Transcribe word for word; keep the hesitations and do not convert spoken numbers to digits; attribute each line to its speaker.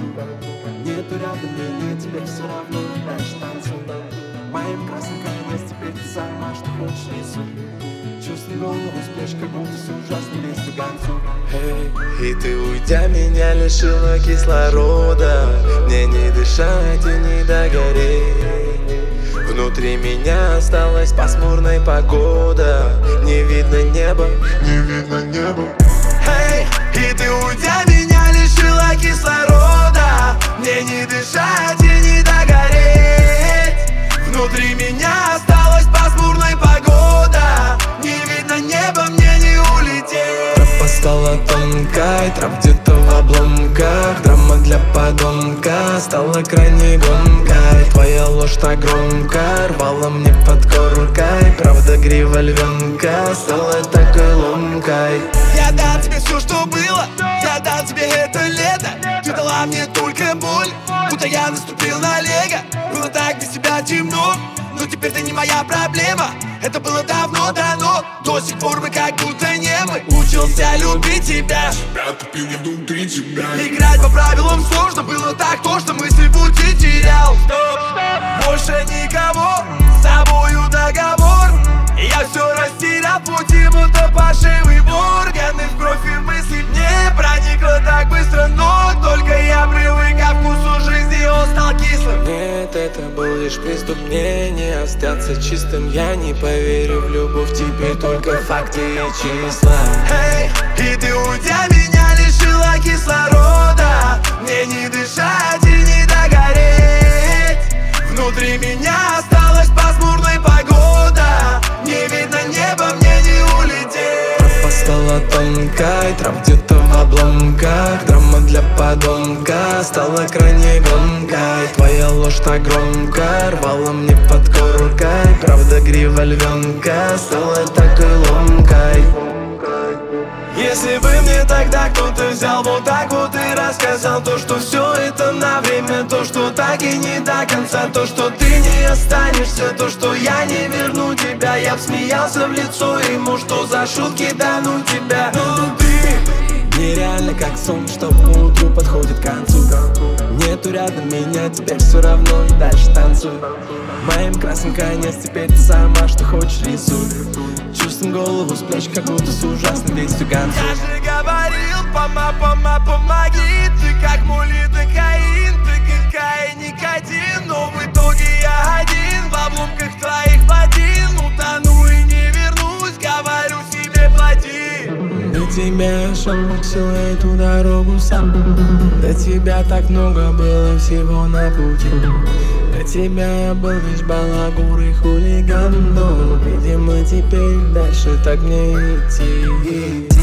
Speaker 1: танцуй. Нету рядом меня, теперь все равно, дальше танцуй. Моим красным конец, теперь ты сама, что хочешь рисуй. Чувствуй голову с плеч, как будто с ужасной вестью гонцу.
Speaker 2: Hey. И ты, уйдя, меня лишила кислорода. Мне не дышать и не догореть. Внутри меня осталась пасмурная погода. Не видно неба, не видно неба. Hey. И ты, уйдя, меня лишила кислорода. Мне не дышать и не догореть. Внутри меня осталась пасмурная погода. Не видно неба, мне не улететь. Тропа стала тонкой, трав где-то в обломках. Драма для подонка стала крайней гонкой. Твоя ложь так громко рвала мне под коркой. Правда грива львенка стала такой ломкой. Я дам тебе все, что было, я дам тебе это лето. Ты дала мне только боль, будто я наступил на лего. Было так без тебя темно, но теперь ты не моя проблема. Это было давно дано, до сих пор мы как будто не мы. Учился любить тебя,
Speaker 3: Я тупил не внутри тебя.
Speaker 2: играть по правилам сложно, было так тошно, мысли в пути терял. Больше никого, с тобою договор. Я все растерял в пути, будто пошивый вор. Гены в кровь и мысли мне проникло так быстро, но только я привык ко вкусу жизни, он стал кислым. Нет, это был лишь приступ, мне не остаться чистым. Я не поверю в любовь, теперь только факты и числа. Hey, и ты, уйдя, меня лишила кислорода. Мне не дышать и не догореть. Внутри меня осталась пасмурная погода. Не видно неба, мне не улететь. Тропа стала тонкой, трав где-то в обломках. Драма для подонка стала крайней гонкой. Твоя ложь так громко рвала мне под коркой. Правда грива львенка стала такой ломкой. Если бы мне тогда кто-то взял вот так вот и рассказал то, что все это на время, то, что так и не до конца, то, что ты не останешься, то, что я не верну тебя, я б смеялся в лицо ему, что за шутки да ну тебя. Но ты
Speaker 1: нереально как сон, что к утру подходит к концу. Нету рядом меня, теперь все равно, дальше танцуй. Моим красным конец, теперь ты сама, что хочешь рисуй. Чувствуем голову с плеч, как будто с ужасной вестью гонцу.
Speaker 2: Я же говорил, пома, пома, помоги. Ты как молидокаин, ты какая никотин. Но в итоге я один в обломках твоих ботин. Утону и не вернусь, говорю себе плати.
Speaker 1: До тебя шел всю эту дорогу сам. До тебя так много было всего на пути. До тебя я был лишь балагур и хулиган. Но, видимо, теперь дальше так мне идти.